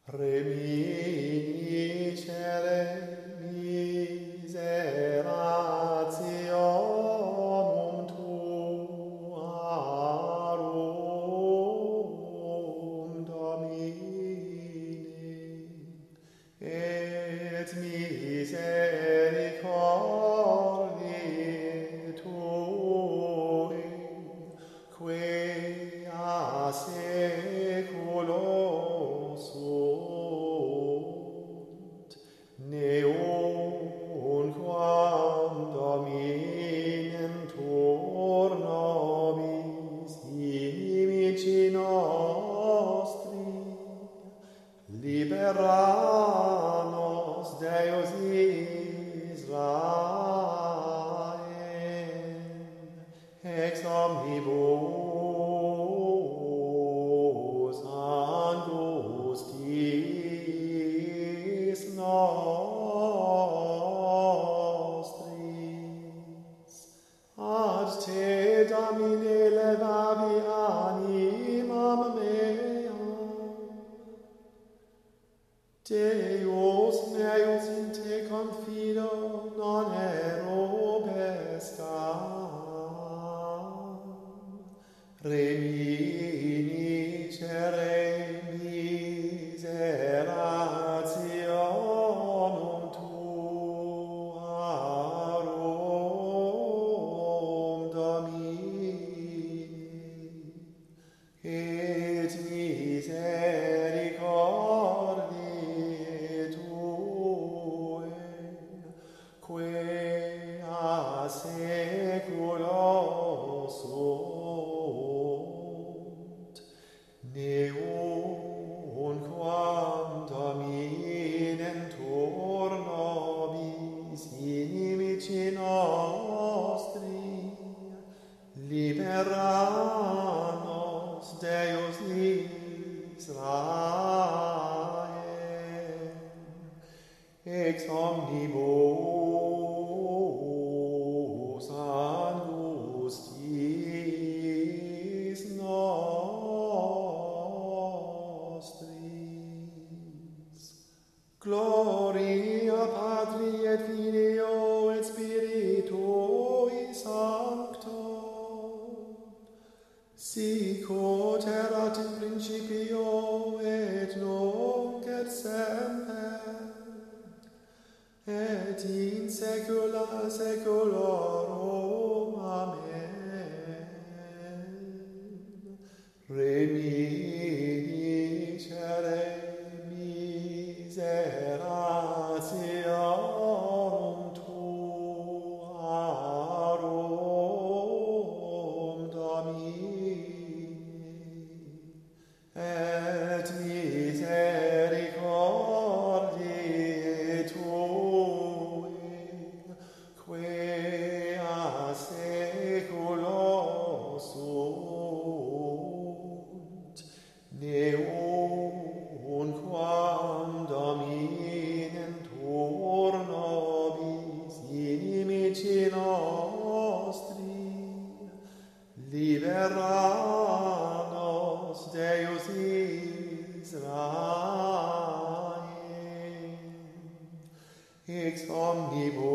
Reminiscere miserationum tuarum, Domine, et misericordiae Tuae, quae a seculo sunt, ne unquam dominentur nobis inimici nostri, libera nos Deus Israel, ex omnibus angustiis nostris. Ad te, Domine, levavi animam meam. Deus meus, in te confido, non erobescam. Reminiscere miserationum tuarum, Domine, et misericordiae Tuae, quae a seculo sunt, ne unquam dominentur nobis inimici nostri, libera nos Deus Israel, ex omnibus angustiis nostris. Gloria Patri et Filio et Spiritui Sancto, sic ut erat in principio et nunc et semper, et in saecula saeculorum. Amen. Reminiscere miserationum tuarum, Domine, et misericordiae Tuae, quae a seculo sunt, ne unquam dominentur nobis inimici nostri, libera nos Deus Israel, ex omnibus